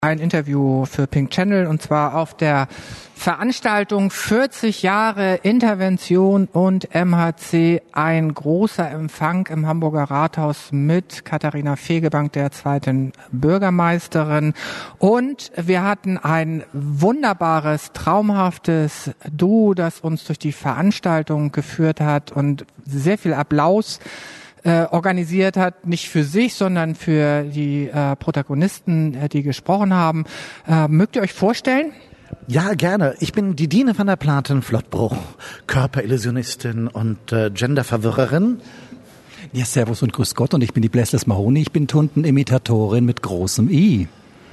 Ein Interview für Pink Channel und zwar auf der Veranstaltung 40 Jahre Intervention und MHC, ein großer Empfang im Hamburger Rathaus mit Katharina Fegebank, der zweiten Bürgermeisterin. Und wir hatten ein wunderbares, traumhaftes Duo, das uns durch die Veranstaltung geführt hat und sehr viel Applaus organisiert hat, nicht für sich, sondern für die Protagonisten, die gesprochen haben. Mögt ihr euch vorstellen? Ja, gerne. Ich bin die Dine van der Platen-Flottbruch, Körperillusionistin und Genderverwirrerin. Ja, servus und grüß Gott, und ich bin die Blessless Mahoney, ich bin Tunten-Imitatorin mit großem I.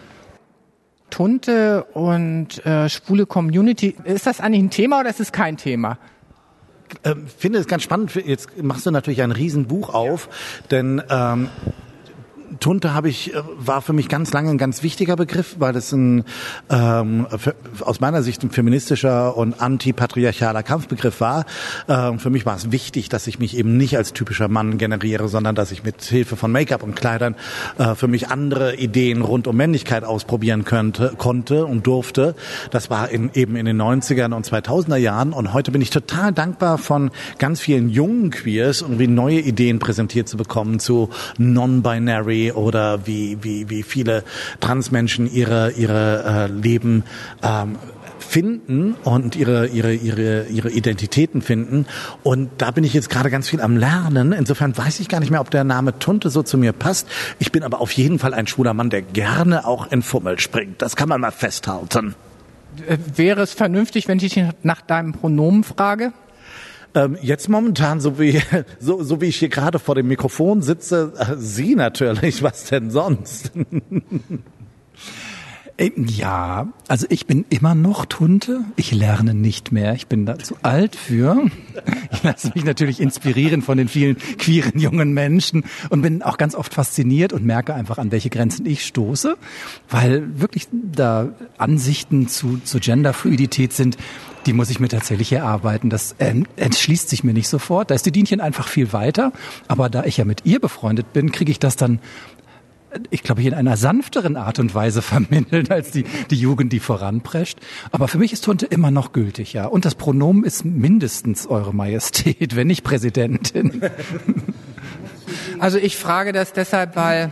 Tunte und schwule Community, ist das eigentlich ein Thema oder ist es kein Thema? Finde es ganz spannend. Jetzt machst du natürlich ein Riesenbuch auf, denn Tunte war für mich ganz lange ein ganz wichtiger Begriff, weil es aus meiner Sicht ein feministischer und antipatriarchaler Kampfbegriff war. Für mich war es wichtig, dass ich mich eben nicht als typischer Mann generiere, sondern dass ich mit Hilfe von Make-up und Kleidern für mich andere Ideen rund um Männlichkeit ausprobieren konnte und durfte. Das war eben in den 90ern und 2000er Jahren, und heute bin ich total dankbar, von ganz vielen jungen Queers irgendwie neue Ideen präsentiert zu bekommen zu Non-Binary oder wie viele Transmenschen ihre Leben finden und ihre Identitäten finden. Und da bin ich jetzt gerade ganz viel am Lernen. Insofern weiß ich gar nicht mehr, ob der Name Tunte so zu mir passt. Ich bin aber auf jeden Fall ein schwuler Mann, der gerne auch in Fummel springt. Das kann man mal festhalten. Wäre es vernünftig, wenn ich dich nach deinem Pronomen frage? Jetzt momentan, so wie ich hier gerade vor dem Mikrofon sitze, Sie natürlich, was denn sonst? Ja, also ich bin immer noch Tunte. Ich lerne nicht mehr. Ich bin da zu alt für. Ich lasse mich natürlich inspirieren von den vielen queeren jungen Menschen und bin auch ganz oft fasziniert und merke einfach, an welche Grenzen ich stoße, weil wirklich da Ansichten zu Genderfluidität sind, die muss ich mir tatsächlich erarbeiten. Das entschließt sich mir nicht sofort. Da ist die Dienchen einfach viel weiter. Aber da ich ja mit ihr befreundet bin, kriege ich das dann, ich glaube, in einer sanfteren Art und Weise vermittelt als die Jugend, die voranprescht. Aber für mich ist Tunte immer noch gültig, ja. Und das Pronomen ist mindestens Eure Majestät, wenn nicht Präsidentin. Also ich frage das deshalb, weil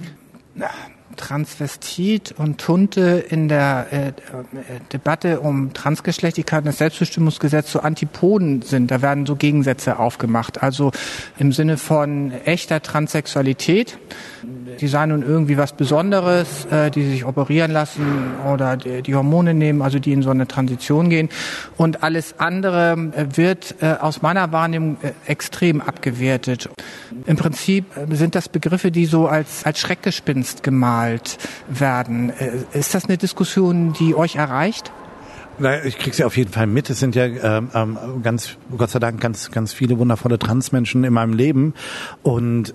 Transvestit und Tunte in der Debatte um Transgeschlechtlichkeit und das Selbstbestimmungsgesetz so Antipoden sind. Da werden so Gegensätze aufgemacht. Also im Sinne von echter Transsexualität, die sei nun irgendwie was Besonderes, die sich operieren lassen oder die Hormone nehmen, also die in so eine Transition gehen. Und alles andere wird aus meiner Wahrnehmung extrem abgewertet. Im Prinzip sind das Begriffe, die so als Schreckgespenst gemalt werden. Ist das eine Diskussion, die euch erreicht? Ich krieg's ja auf jeden Fall mit. Es sind ja Gott sei Dank ganz viele wundervolle Transmenschen in meinem Leben, und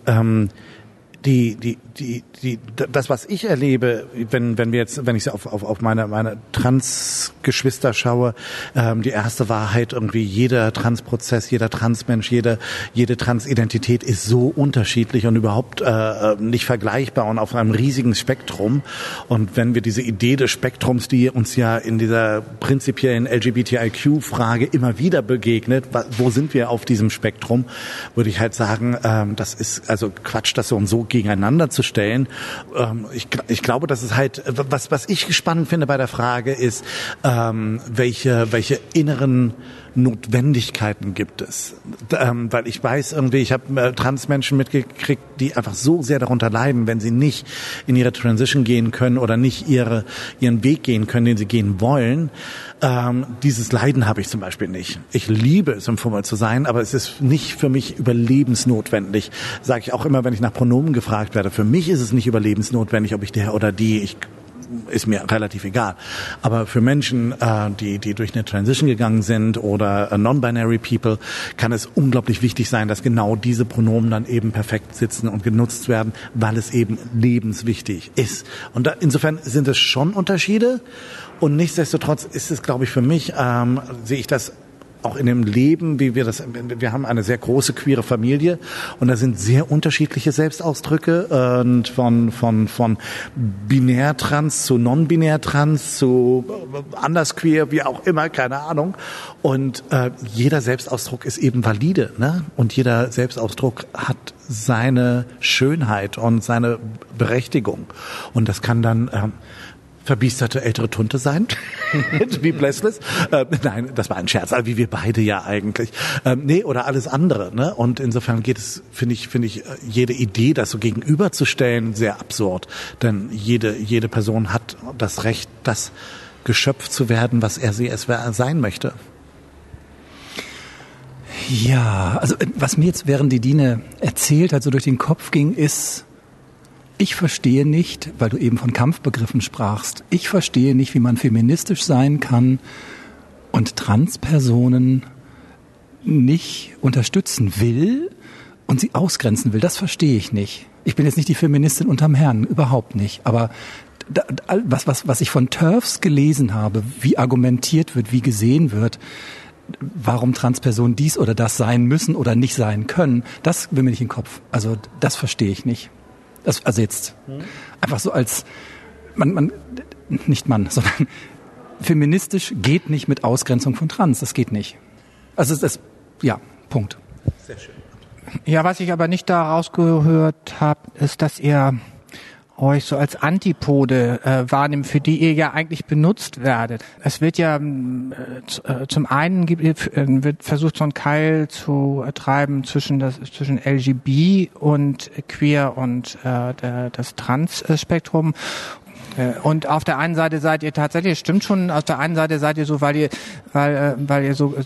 das, was ich erlebe, wenn ich auf meine Transgeschwister schaue, die erste Wahrheit irgendwie, jeder Transprozess, jeder Transmensch, jede Transidentität ist so unterschiedlich und überhaupt nicht vergleichbar und auf einem riesigen Spektrum. Und wenn wir diese Idee des Spektrums, die uns ja in dieser prinzipiellen LGBTIQ-Frage immer wieder begegnet, wo sind wir auf diesem Spektrum, würde ich halt sagen, das ist also Quatsch, das so und so gegeneinander zu stellen. Ich glaube, dass es halt, was ich spannend finde bei der Frage ist, welche inneren Notwendigkeiten gibt es? Weil ich weiß irgendwie, ich habe Transmenschen mitgekriegt, die einfach so sehr darunter leiden, wenn sie nicht in ihre Transition gehen können oder nicht ihren Weg gehen können, den sie gehen wollen. Dieses Leiden habe ich zum Beispiel nicht. Ich liebe es, im Fummel zu sein, aber es ist nicht für mich überlebensnotwendig. Sage ich auch immer, wenn ich nach Pronomen gefragt werde. Für mich ist es nicht überlebensnotwendig, ob ich der oder die, ist mir relativ egal. Aber für Menschen, die durch eine Transition gegangen sind oder non-binary people, kann es unglaublich wichtig sein, dass genau diese Pronomen dann eben perfekt sitzen und genutzt werden, weil es eben lebenswichtig ist. Und insofern sind es schon Unterschiede, und nichtsdestotrotz ist es, glaube ich, für mich, sehe ich das auch in dem Leben, wir haben eine sehr große queere Familie und da sind sehr unterschiedliche Selbstausdrücke und von binär trans zu non-binär trans zu anders queer, wie auch immer, keine Ahnung. Und jeder Selbstausdruck ist eben valide, ne? Und jeder Selbstausdruck hat seine Schönheit und seine Berechtigung. Und das kann dann verbiesterte ältere Tunte sein, wie Blessless. Nein, das war ein Scherz, aber wie wir beide ja eigentlich. Oder alles andere. Ne? Und insofern geht es, finde ich, jede Idee, das so gegenüberzustellen, sehr absurd. Denn jede Person hat das Recht, das Geschöpf zu werden, was es sein möchte. Ja, also was mir jetzt, während die Dine erzählt hat, so durch den Kopf ging, ist, ich verstehe nicht, weil du eben von Kampfbegriffen sprachst, ich verstehe nicht, wie man feministisch sein kann und Transpersonen nicht unterstützen will und sie ausgrenzen will. Das verstehe ich nicht. Ich bin jetzt nicht die Feministin unterm Herrn, überhaupt nicht. Aber was ich von TERFs gelesen habe, wie argumentiert wird, wie gesehen wird, warum Transpersonen dies oder das sein müssen oder nicht sein können, das will mir nicht in den Kopf. Also das verstehe ich nicht. Also jetzt einfach so als sondern feministisch geht nicht mit Ausgrenzung von Trans. Das geht nicht. Also Punkt. Sehr schön. Ja, was ich aber nicht da rausgehört habe, ist, dass ihr euch so als Antipode wahrnimmt, für die ihr ja eigentlich benutzt werdet. Es wird ja zum einen wird versucht, so einen Keil zu treiben zwischen LGB und Queer und das Trans-Spektrum. Und auf der einen Seite seid ihr tatsächlich, stimmt schon, auf der einen Seite seid ihr so, weil ihr so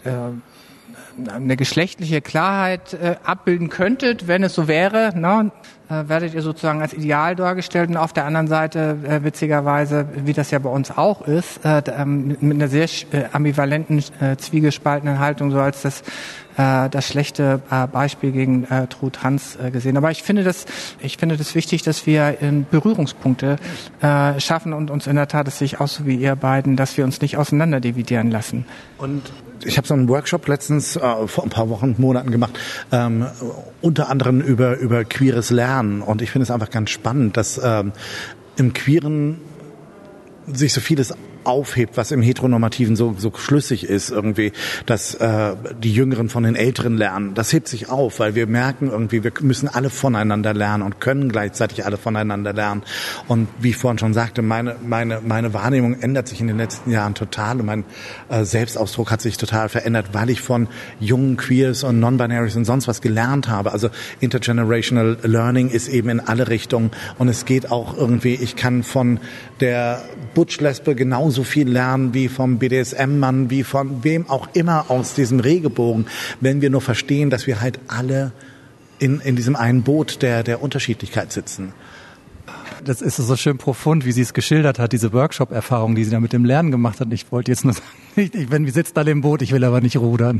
eine geschlechtliche Klarheit abbilden könntet, wenn es so wäre, ne? Werdet ihr sozusagen als Ideal dargestellt und auf der anderen Seite witzigerweise, wie das ja bei uns auch ist, mit einer sehr ambivalenten, zwiegespaltenen Haltung, so als das schlechte Beispiel gegen True Trans gesehen. Aber ich finde das wichtig, dass wir Berührungspunkte schaffen und uns in der Tat, das sehe ich auch so wie ihr beiden, dass wir uns nicht auseinander dividieren lassen. Und ich habe so einen Workshop letztens vor ein paar Wochen, Monaten gemacht, unter anderem über queeres Lernen. Und ich finde es einfach ganz spannend, dass im Queeren sich so vieles aufhebt, was im Heteronormativen so schlüssig ist irgendwie, dass die Jüngeren von den Älteren lernen. Das hebt sich auf, weil wir merken irgendwie, wir müssen alle voneinander lernen und können gleichzeitig alle voneinander lernen. Und wie ich vorhin schon sagte, meine Wahrnehmung ändert sich in den letzten Jahren total und mein Selbstausdruck hat sich total verändert, weil ich von jungen Queers und Non-Binaries und sonst was gelernt habe. Also Intergenerational Learning ist eben in alle Richtungen und es geht auch irgendwie, ich kann von der Butch-Lesbe genauso viel lernen wie vom BDSM-Mann, wie von wem auch immer aus diesem Regenbogen, wenn wir nur verstehen, dass wir halt alle in diesem einen Boot der Unterschiedlichkeit sitzen. Das ist so schön profund, wie sie es geschildert hat, diese Workshop-Erfahrung, die sie da mit dem Lernen gemacht hat. Ich wollte jetzt nur sagen, wir sitzen alle im Boot, ich will aber nicht rudern.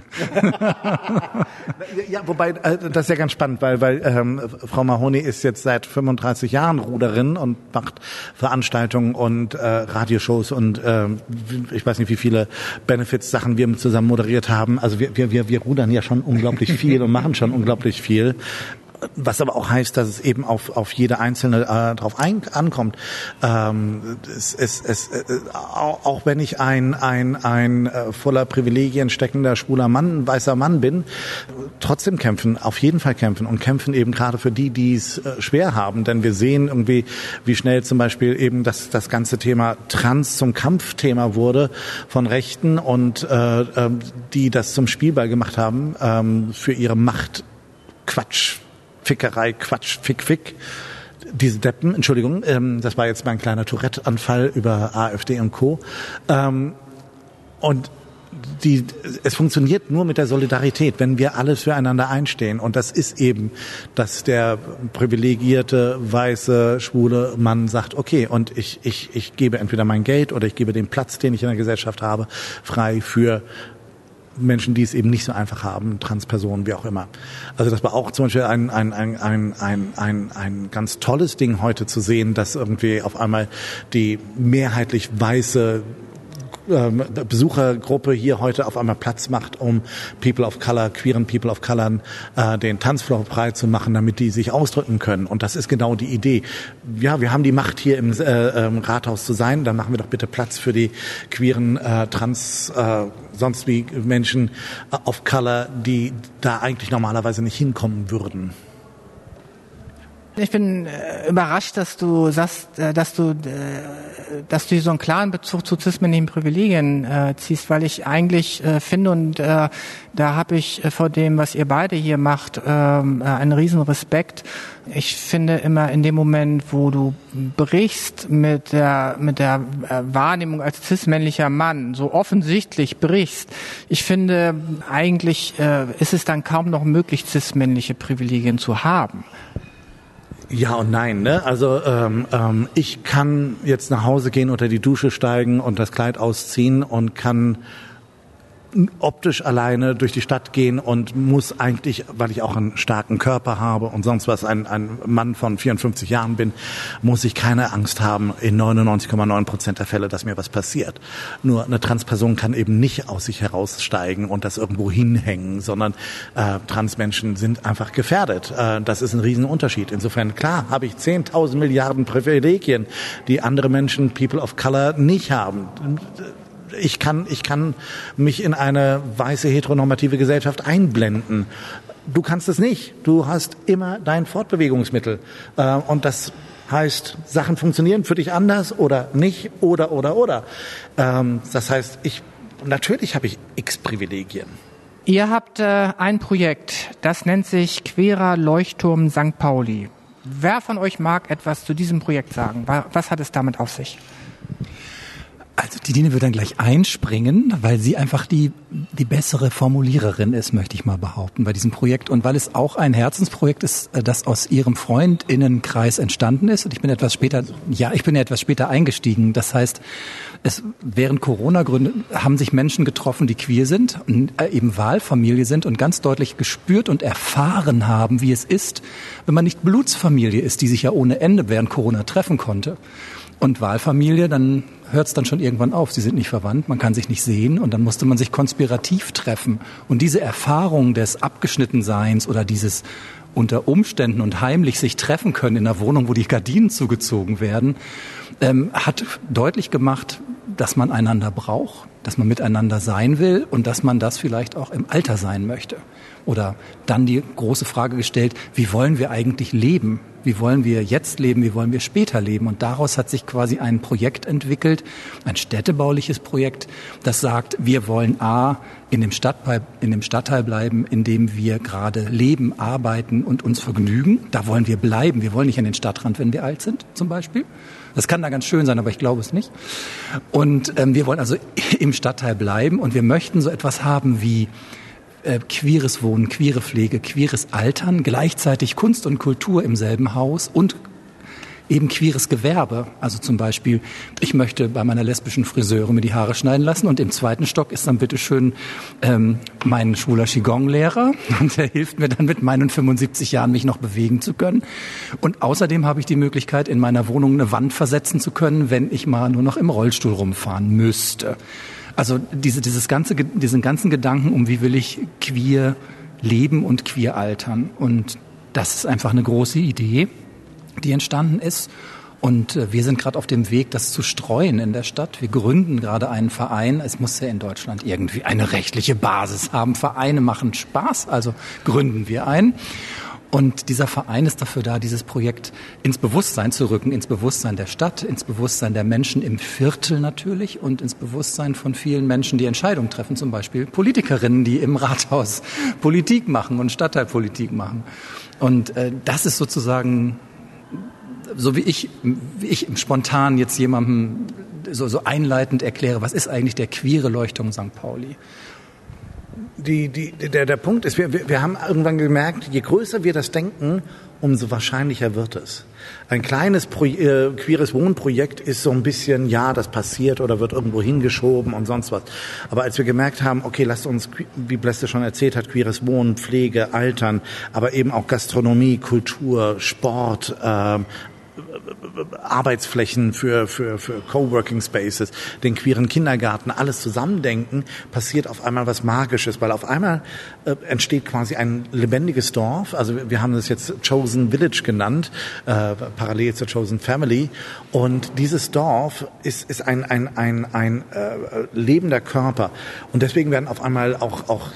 Ja, wobei, das ist ja ganz spannend, weil Frau Mahoney ist jetzt seit 35 Jahren Ruderin und macht Veranstaltungen und Radioshows und ich weiß nicht, wie viele Benefits-Sachen wir zusammen moderiert haben. Also wir rudern ja schon unglaublich viel und machen schon unglaublich viel. Was aber auch heißt, dass es eben auf jede Einzelne drauf ankommt. Auch wenn ich ein voller Privilegien steckender schwuler Mann, weißer Mann bin, trotzdem kämpfen, auf jeden Fall kämpfen und kämpfen eben gerade für die es schwer haben. Denn wir sehen irgendwie, wie schnell zum Beispiel eben das ganze Thema Trans zum Kampfthema wurde von Rechten und die das zum Spielball gemacht haben für ihre Macht. Quatsch. Fickerei, Quatsch, Fick. Diese Deppen, Entschuldigung, das war jetzt mein kleiner Tourette-Anfall über AfD und Co. Und es funktioniert nur mit der Solidarität, wenn wir alle füreinander einstehen. Und das ist eben, dass der privilegierte, weiße, schwule Mann sagt, okay, und ich gebe entweder mein Geld oder ich gebe den Platz, den ich in der Gesellschaft habe, frei für Menschen, die es eben nicht so einfach haben, Transpersonen, wie auch immer. Also das war auch zum Beispiel ein ganz tolles Ding heute zu sehen, dass irgendwie auf einmal die mehrheitlich weiße Besuchergruppe hier heute auf einmal Platz macht, um People of Color, queeren People of Color den Tanzfloor frei zu machen, damit die sich ausdrücken können. Und das ist genau die Idee. Ja, wir haben die Macht, hier im Rathaus zu sein, dann machen wir doch bitte Platz für die queeren, trans, sonst wie Menschen of Color, die da eigentlich normalerweise nicht hinkommen würden. Ich bin überrascht, dass du sagst, dass du so einen klaren Bezug zu cis-männlichen Privilegien ziehst, weil ich eigentlich finde, und da habe ich vor dem, was ihr beide hier macht, einen riesen Respekt. Ich finde immer in dem Moment, wo du brichst mit der Wahrnehmung als cis-männlicher Mann, so offensichtlich brichst, ich finde, eigentlich ist es dann kaum noch möglich, cis-männliche Privilegien zu haben. Ja und nein, ne? Also ich kann jetzt nach Hause gehen, unter die Dusche steigen und das Kleid ausziehen und kann optisch alleine durch die Stadt gehen und muss eigentlich, weil ich auch einen starken Körper habe und sonst was, ein Mann von 54 Jahren bin, muss ich keine Angst haben in 99,9% der Fälle, dass mir was passiert. Nur eine Transperson kann eben nicht aus sich heraussteigen und das irgendwo hinhängen, sondern Transmenschen sind einfach gefährdet. Das ist ein Riesenunterschied. Insofern, klar, habe ich 10.000 Milliarden Privilegien, die andere Menschen, People of Color, nicht haben. Ich kann mich in eine weiße heteronormative Gesellschaft einblenden. Du kannst es nicht. Du hast immer dein Fortbewegungsmittel. Und das heißt, Sachen funktionieren für dich anders oder nicht oder. Das heißt, natürlich habe ich X-Privilegien. Ihr habt ein Projekt, das nennt sich Queerer Leuchtturm St. Pauli. Wer von euch mag etwas zu diesem Projekt sagen? Was hat es damit auf sich? Also die Dine wird dann gleich einspringen, weil sie einfach die bessere Formuliererin ist, möchte ich mal behaupten, bei diesem Projekt. Und weil es auch ein Herzensprojekt ist, das aus ihrem FreundInnenkreis entstanden ist. Und ich bin etwas später eingestiegen. Das heißt, während Corona-Gründe haben sich Menschen getroffen, die queer sind und eben Wahlfamilie sind und ganz deutlich gespürt und erfahren haben, wie es ist, wenn man nicht Blutsfamilie ist, die sich ja ohne Ende während Corona treffen konnte. Und Wahlfamilie, dann hört es dann schon irgendwann auf. Sie sind nicht verwandt, man kann sich nicht sehen und dann musste man sich konspirativ treffen. Und diese Erfahrung des Abgeschnittenseins oder dieses unter Umständen und heimlich sich treffen können in einer Wohnung, wo die Gardinen zugezogen werden, hat deutlich gemacht, dass man einander braucht, dass man miteinander sein will und dass man das vielleicht auch im Alter sein möchte. Oder dann die große Frage gestellt, wie wollen wir eigentlich leben? Wie wollen wir jetzt leben? Wie wollen wir später leben? Und daraus hat sich quasi ein Projekt entwickelt, ein städtebauliches Projekt, das sagt, wir wollen in dem Stadtteil bleiben, in dem wir gerade leben, arbeiten und uns vergnügen. Da wollen wir bleiben. Wir wollen nicht an den Stadtrand, wenn wir alt sind, zum Beispiel. Das kann da ganz schön sein, aber ich glaube es nicht. Und wir wollen also im Stadtteil bleiben und wir möchten so etwas haben wie queeres Wohnen, queere Pflege, queeres Altern, gleichzeitig Kunst und Kultur im selben Haus und eben queeres Gewerbe. Also zum Beispiel, ich möchte bei meiner lesbischen Friseure mir die Haare schneiden lassen und im zweiten Stock ist dann bitteschön mein schwuler Qigong-Lehrer und der hilft mir dann mit meinen 75 Jahren mich noch bewegen zu können. Und außerdem habe ich die Möglichkeit, in meiner Wohnung eine Wand versetzen zu können, wenn ich mal nur noch im Rollstuhl rumfahren müsste. Also diesen ganzen Gedanken um, wie will ich queer leben und queer altern. Und das ist einfach eine große Idee, die entstanden ist. Und wir sind gerade auf dem Weg, das zu streuen in der Stadt. Wir gründen gerade einen Verein. Es muss ja in Deutschland irgendwie eine rechtliche Basis haben. Vereine machen Spaß, also gründen wir einen. Und dieser Verein ist dafür da, dieses Projekt ins Bewusstsein zu rücken, ins Bewusstsein der Stadt, ins Bewusstsein der Menschen im Viertel natürlich und ins Bewusstsein von vielen Menschen, die Entscheidungen treffen, zum Beispiel Politikerinnen, die im Rathaus Politik machen und Stadtteilpolitik machen. Und das ist sozusagen, so wie ich spontan jetzt jemandem so einleitend erkläre, was ist eigentlich der queere Leuchtturm St. Pauli? Der Punkt ist, wir haben irgendwann gemerkt, je größer wir das denken, umso wahrscheinlicher wird es. Ein kleines queeres Wohnprojekt ist so ein bisschen, ja, das passiert oder wird irgendwo hingeschoben und sonst was. Aber als wir gemerkt haben, okay, lasst uns, wie Bleste schon erzählt hat, queeres Wohnen, Pflege, Altern, aber eben auch Gastronomie, Kultur, Sport, Arbeitsflächen für Coworking Spaces, den queeren Kindergarten, alles zusammendenken, passiert auf einmal was Magisches, weil auf einmal entsteht quasi ein lebendiges Dorf. Also wir haben es jetzt Chosen Village genannt, parallel zur Chosen Family. Und dieses Dorf ist ein lebender Körper. Und deswegen werden auf einmal auch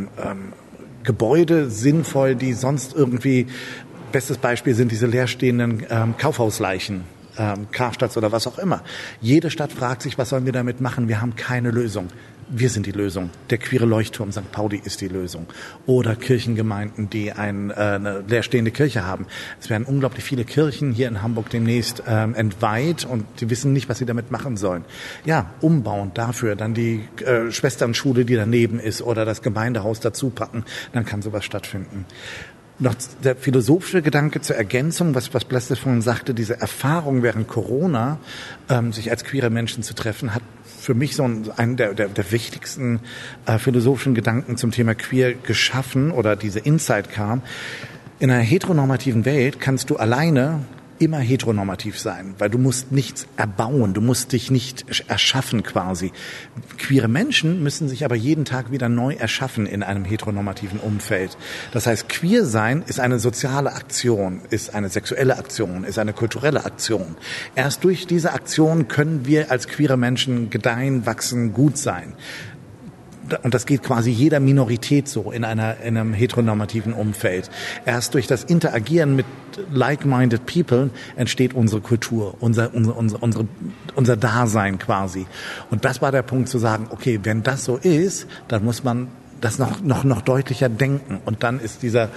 Gebäude sinnvoll, die sonst irgendwie, bestes Beispiel sind diese leerstehenden Kaufhausleichen, Karstadts oder was auch immer. Jede Stadt fragt sich, was sollen wir damit machen? Wir haben keine Lösung. Wir sind die Lösung. Der queere Leuchtturm St. Pauli ist die Lösung. Oder Kirchengemeinden, die eine leerstehende Kirche haben. Es werden unglaublich viele Kirchen hier in Hamburg demnächst entweiht und die wissen nicht, was sie damit machen sollen. Ja, umbauen dafür, dann die Schwesternschule, die daneben ist, oder das Gemeindehaus dazu packen, dann kann sowas stattfinden. Noch der philosophische Gedanke zur Ergänzung, was Blestes vorhin sagte, diese Erfahrung während Corona, sich als queere Menschen zu treffen, hat für mich so einen der wichtigsten philosophischen Gedanken zum Thema queer geschaffen, oder diese Insight kam. In einer heteronormativen Welt kannst du alleine immer heteronormativ sein, weil du musst nichts erbauen, du musst dich nicht erschaffen quasi. Queere Menschen müssen sich aber jeden Tag wieder neu erschaffen in einem heteronormativen Umfeld. Das heißt, queer sein ist eine soziale Aktion, ist eine sexuelle Aktion, ist eine kulturelle Aktion. Erst durch diese Aktion können wir als queere Menschen gedeihen, wachsen, gut sein. Und das geht quasi jeder Minorität so in einem heteronormativen Umfeld. Erst durch das Interagieren mit like-minded people entsteht unsere Kultur, unser Dasein quasi. Und das war der Punkt zu sagen, okay, wenn das so ist, dann muss man das noch deutlicher denken. Und dann ist diese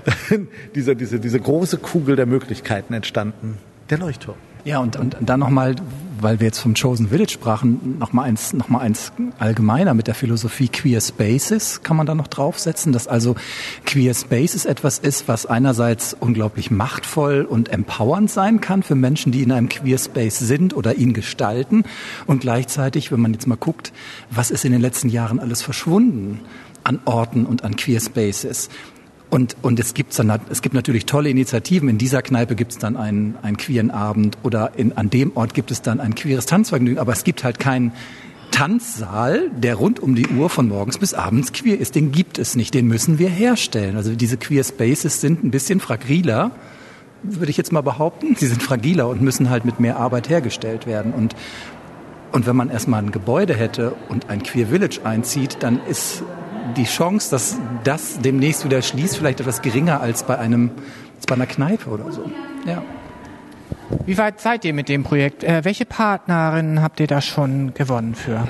große Kugel der Möglichkeiten entstanden, der Leuchtturm. Ja, und dann nochmal, weil wir jetzt vom Chosen Village sprachen, noch mal eins allgemeiner mit der Philosophie Queer Spaces kann man da noch draufsetzen, dass also Queer Spaces etwas ist, was einerseits unglaublich machtvoll und empowernd sein kann für Menschen, die in einem Queer Space sind oder ihn gestalten, und gleichzeitig, wenn man jetzt mal guckt, was ist in den letzten Jahren alles verschwunden an Orten und an Queer Spaces. Und es gibt natürlich tolle Initiativen. In dieser Kneipe gibt es dann einen queeren Abend, oder an dem Ort gibt es dann ein queeres Tanzvergnügen. Aber es gibt halt keinen Tanzsaal, der rund um die Uhr von morgens bis abends queer ist. Den gibt es nicht. Den müssen wir herstellen. Also diese Queer Spaces sind ein bisschen fragiler, würde ich jetzt mal behaupten. Sie sind fragiler und müssen halt mit mehr Arbeit hergestellt werden. Und wenn man erstmal ein Gebäude hätte und ein Queer Village einzieht, dann ist die Chance, dass das demnächst wieder schließt, vielleicht etwas geringer als bei einer Kneipe oder so. Ja. Wie weit seid ihr mit dem Projekt? Welche Partnerinnen habt ihr da schon gewonnen für?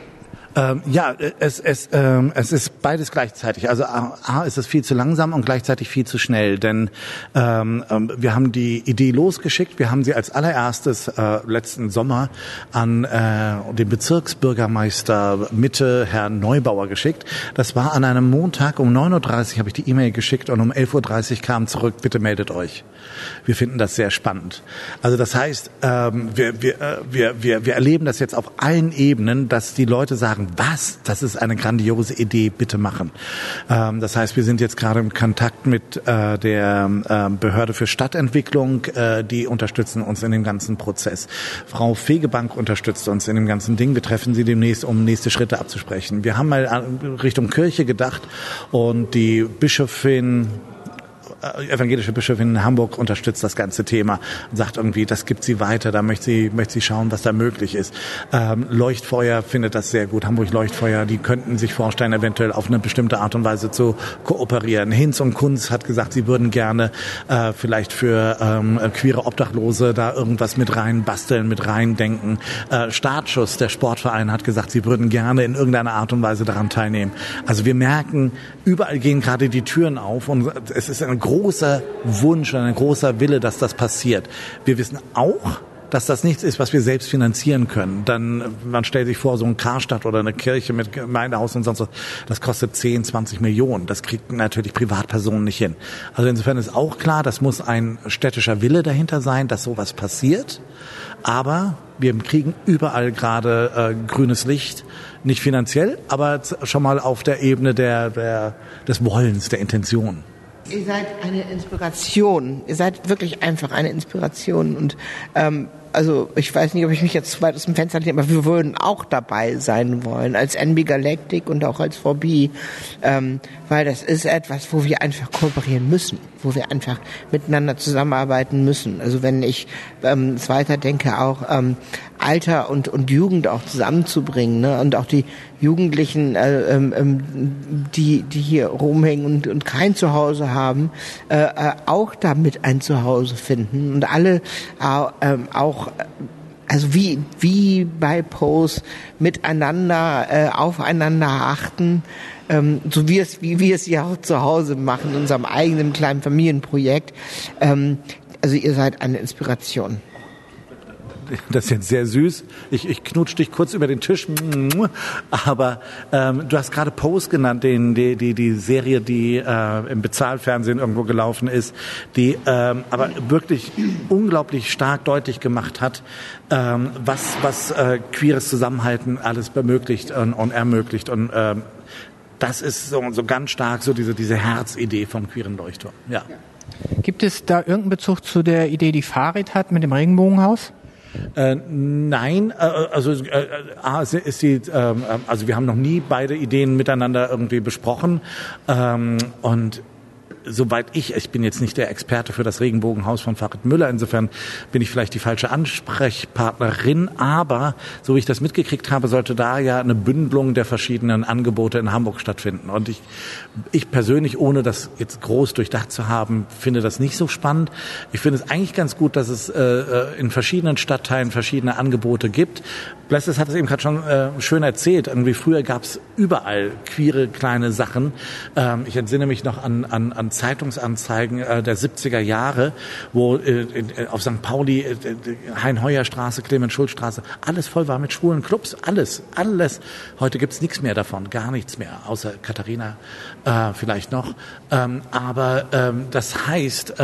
Es ist beides gleichzeitig. Also A ist es viel zu langsam und gleichzeitig viel zu schnell, denn wir haben die Idee losgeschickt. Wir haben sie als allererstes letzten Sommer an den Bezirksbürgermeister Mitte, Herrn Neubauer, geschickt. Das war an einem Montag um 9:30 Uhr habe ich die E-Mail geschickt und um 11:30 Uhr kam zurück, bitte meldet euch. Wir finden das sehr spannend. Also das heißt, wir erleben das jetzt auf allen Ebenen, dass die Leute sagen, was? Das ist eine grandiose Idee, bitte machen. Das heißt, wir sind jetzt gerade im Kontakt mit der Behörde für Stadtentwicklung, die unterstützen uns in dem ganzen Prozess. Frau Fegebank unterstützt uns in dem ganzen Ding. Wir treffen sie demnächst, um nächste Schritte abzusprechen. Wir haben mal Richtung Kirche gedacht und die evangelische Bischöfin in Hamburg unterstützt das ganze Thema und sagt irgendwie, das gibt sie weiter, da möchte sie schauen, was da möglich ist. Leuchtfeuer findet das sehr gut, Hamburg Leuchtfeuer, die könnten sich vorstellen, eventuell auf eine bestimmte Art und Weise zu kooperieren. Hinz und Kunz hat gesagt, sie würden gerne vielleicht für queere Obdachlose da irgendwas mit rein basteln, mit rein denken. Startschuss, der Sportverein, hat gesagt, sie würden gerne in irgendeiner Art und Weise daran teilnehmen. Also wir merken, überall gehen gerade die Türen auf und es ist ein großer Wunsch, ein großer Wille, dass das passiert. Wir wissen auch, dass das nichts ist, was wir selbst finanzieren können. Dann, man stellt sich vor, so ein Karstadt oder eine Kirche mit Gemeindehaus und sonst was, das kostet 10, 20 Millionen. Das kriegen natürlich Privatpersonen nicht hin. Also insofern ist auch klar, das muss ein städtischer Wille dahinter sein, dass sowas passiert. Aber wir kriegen überall gerade grünes Licht, nicht finanziell, aber schon mal auf der Ebene des Wollens, der Intention. Ihr seid eine Inspiration. Ihr seid wirklich einfach eine Inspiration. Und also ich weiß nicht, ob ich mich jetzt zu weit aus dem Fenster lehne, aber wir würden auch dabei sein wollen, als NB Galactic und auch als 4B, weil das ist etwas, wo wir einfach kooperieren müssen, wo wir einfach miteinander zusammenarbeiten müssen. Also wenn ich es weiterdenke, auch Alter und Jugend auch zusammenzubringen, ne? Und auch die Jugendlichen, die hier rumhängen und kein Zuhause haben, auch damit ein Zuhause finden und alle auch also wie bei Pose miteinander aufeinander achten, so wie wir es ja auch zu Hause machen in unserem eigenen kleinen Familienprojekt. Also ihr seid eine Inspiration. Das ist jetzt sehr süß. Ich knutsch dich kurz über den Tisch. Aber du hast gerade Pose genannt, die Serie, die im Bezahlfernsehen irgendwo gelaufen ist, die aber wirklich unglaublich stark deutlich gemacht hat, was queeres Zusammenhalten alles ermöglicht und ermöglicht. Und das ist so ganz stark so diese Herzidee vom queeren Leuchtturm. Ja. Gibt es da irgendeinen Bezug zu der Idee, die Farid hat mit dem Regenbogenhaus? Nein, also ist sie, also wir haben noch nie beide Ideen miteinander irgendwie besprochen und soweit ich bin jetzt nicht der Experte für das Regenbogenhaus von Farid Müller, insofern bin ich vielleicht die falsche Ansprechpartnerin, aber so wie ich das mitgekriegt habe, sollte da ja eine Bündelung der verschiedenen Angebote in Hamburg stattfinden. Und ich persönlich, ohne das jetzt groß durchdacht zu haben, finde das nicht so spannend. Ich finde es eigentlich ganz gut, dass es in verschiedenen Stadtteilen verschiedene Angebote gibt. Blesses hat es eben gerade schon schön erzählt. Irgendwie früher gab es überall queere kleine Sachen. Ich entsinne mich noch an Zeitungsanzeigen der 70er Jahre, wo auf St. Pauli, Hein-Heuer-Straße, Clemens-Schulz-Straße, alles voll war mit schwulen Clubs. Alles. Heute gibt's nichts mehr davon, gar nichts mehr, außer Katharina vielleicht noch. Aber das heißt,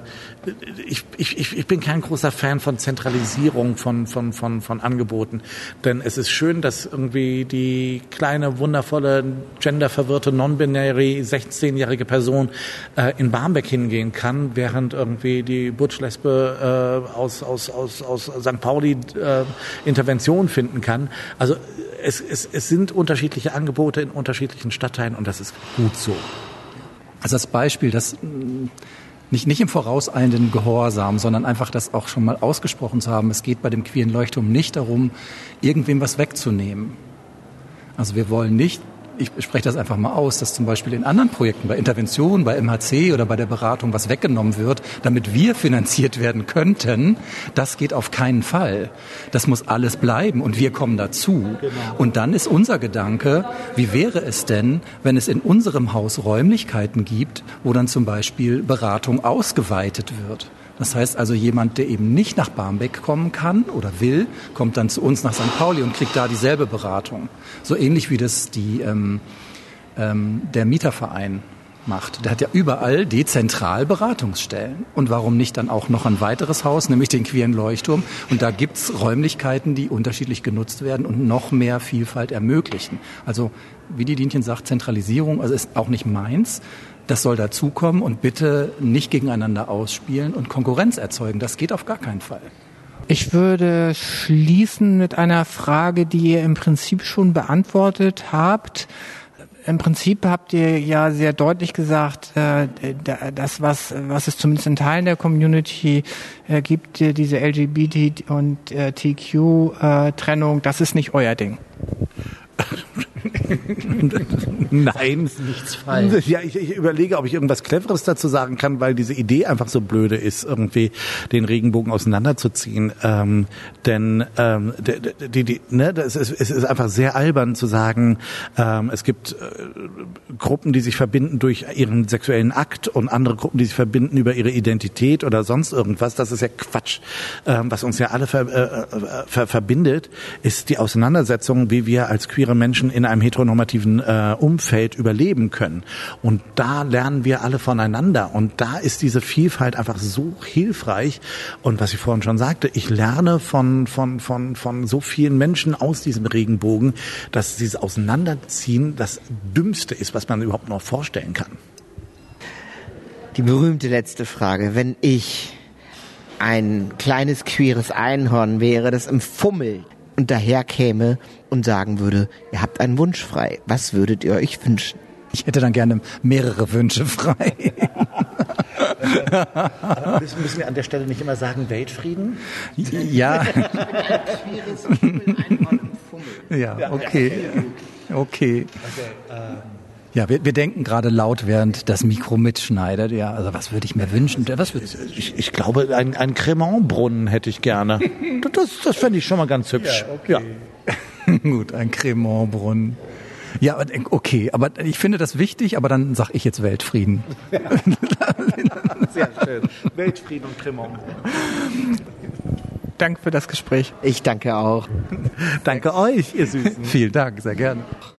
ich bin kein großer Fan von Zentralisierung von Angeboten, denn es ist schön, dass irgendwie die kleine, wundervolle, genderverwirrte, non-binary 16-jährige Person in Barmbek hingehen kann, während irgendwie die Butch-Lesbe aus St. Pauli Intervention finden kann. Also es sind unterschiedliche Angebote in unterschiedlichen Stadtteilen und das ist gut so. Also das Beispiel, das nicht im vorauseilenden Gehorsam, sondern einfach das auch schon mal ausgesprochen zu haben. Es geht bei dem queeren Leuchtturm nicht darum, irgendwem was wegzunehmen. Also wir wollen nicht, ich spreche das einfach mal aus, dass zum Beispiel in anderen Projekten, bei Intervention, bei MHC oder bei der Beratung was weggenommen wird, damit wir finanziert werden könnten. Das geht auf keinen Fall. Das muss alles bleiben und wir kommen dazu. Genau. Und dann ist unser Gedanke, wie wäre es denn, wenn es in unserem Haus Räumlichkeiten gibt, wo dann zum Beispiel Beratung ausgeweitet wird. Das heißt also, jemand, der eben nicht nach Barmbek kommen kann oder will, kommt dann zu uns nach St. Pauli und kriegt da dieselbe Beratung. So ähnlich wie das der Mieterverein macht. Der hat ja überall dezentral Beratungsstellen. Und warum nicht dann auch noch ein weiteres Haus, nämlich den queeren Leuchtturm? Und da gibt's Räumlichkeiten, die unterschiedlich genutzt werden und noch mehr Vielfalt ermöglichen. Also, wie die Dienchen sagt, Zentralisierung, also ist auch nicht meins. Das soll dazukommen und bitte nicht gegeneinander ausspielen und Konkurrenz erzeugen. Das geht auf gar keinen Fall. Ich würde schließen mit einer Frage, die ihr im Prinzip schon beantwortet habt. Im Prinzip habt ihr ja sehr deutlich gesagt, das, was es zumindest in Teilen der Community gibt, diese LGBT- und TQ-Trennung, das ist nicht euer Ding. Nein, ist nichts falsch. Ja, ich überlege, ob ich irgendwas Cleveres dazu sagen kann, weil diese Idee einfach so blöde ist, irgendwie den Regenbogen auseinanderzuziehen. Es ist einfach sehr albern zu sagen, es gibt Gruppen, die sich verbinden durch ihren sexuellen Akt und andere Gruppen, die sich verbinden über ihre Identität oder sonst irgendwas. Das ist ja Quatsch. Was uns ja alle verbindet, ist die Auseinandersetzung, wie wir als queere Menschen in einem heteronormativen Umfeld überleben können. Und da lernen wir alle voneinander. Und da ist diese Vielfalt einfach so hilfreich. Und was ich vorhin schon sagte, ich lerne von so vielen Menschen aus diesem Regenbogen, dass dieses Auseinanderziehen das Dümmste ist, was man überhaupt noch vorstellen kann. Die berühmte letzte Frage. Wenn ich ein kleines queeres Einhorn wäre, das im Fummel und daherkäme und sagen würde, ihr habt einen Wunsch frei, was würdet ihr euch wünschen? Ich hätte dann gerne mehrere Wünsche frei. Aber müssen wir an der Stelle nicht immer sagen Weltfrieden? Ja. Ja, okay. Okay. Ja, wir denken gerade laut, während das Mikro mitschneidet. Ja, also was würde ich mir wünschen? Ich glaube, ein Cremant-Brunnen hätte ich gerne. Das fände ich schon mal ganz hübsch. Ja, okay. Ja. Gut, ein Cremant-Brunnen. Ja, okay, aber ich finde das wichtig, aber dann sage ich jetzt Weltfrieden. Sehr schön. Weltfrieden und Cremant. Danke für das Gespräch. Ich danke auch. Danke euch, ihr Süßen. Vielen Dank, sehr gerne.